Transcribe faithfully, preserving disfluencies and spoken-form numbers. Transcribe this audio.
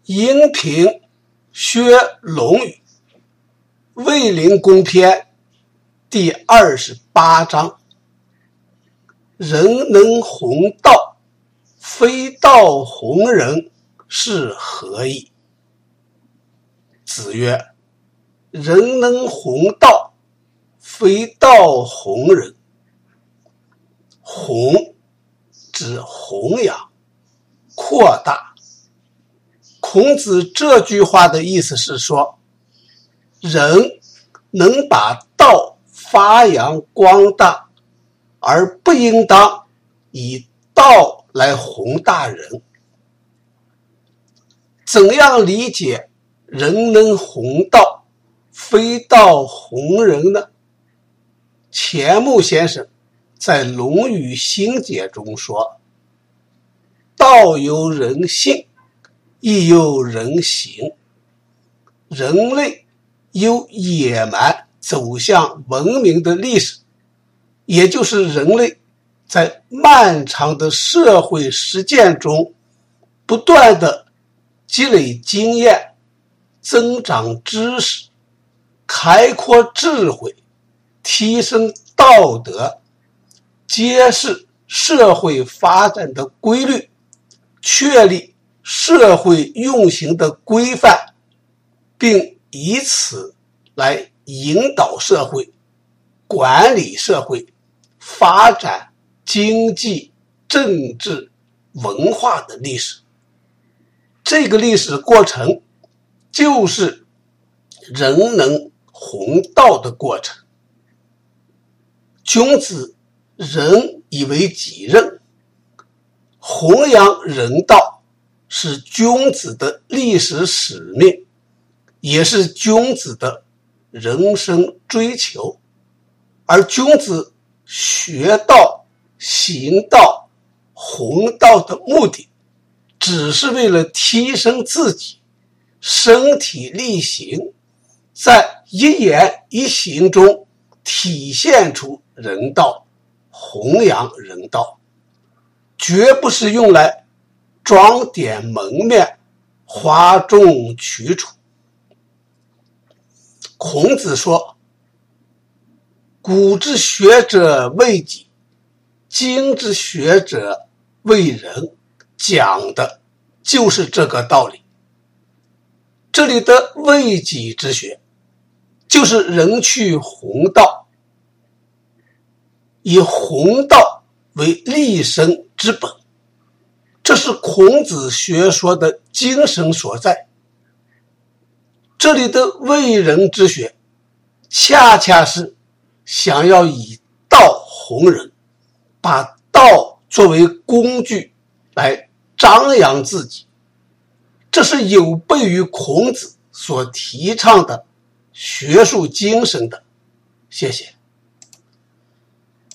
音频学论语卫灵公篇第二十八章，人能弘道，非道弘人，是何意？子曰：人能弘道，非道弘人。弘指弘扬、扩大。孔子这句话的意思是说，人能把道发扬光大，而不应当以道来弘大人。怎样理解人能弘道，非道弘人呢？钱穆先生在《论语新解》中说，道有人性，亦有人行。人类由野蛮走向文明的历史，也就是人类在漫长的社会实践中不断的积累经验、增长知识、开阔智慧、提升道德，揭示社会发展的规律，确立社会运行的规范，并以此来引导社会、管理社会、发展经济、政治、文化的历史。这个历史过程就是人能弘道的过程。君子仁以为己任，弘扬人道是君子的历史使命，也是君子的人生追求。而君子学道、行道、弘道的目的，只是为了提升自己，身体力行，在一言一行中体现出人道，弘扬人道，绝不是用来装点门面、哗众取宠。孔子说，古之学者为己，今之学者为人，讲的就是这个道理。这里的为己之学，就是人去弘道，以弘道为立身之本，这是孔子学说的精神所在。这里的为人之学，恰恰是想要以道弘人，把道作为工具来张扬自己，这是有悖于孔子所提倡的学术精神的。谢谢。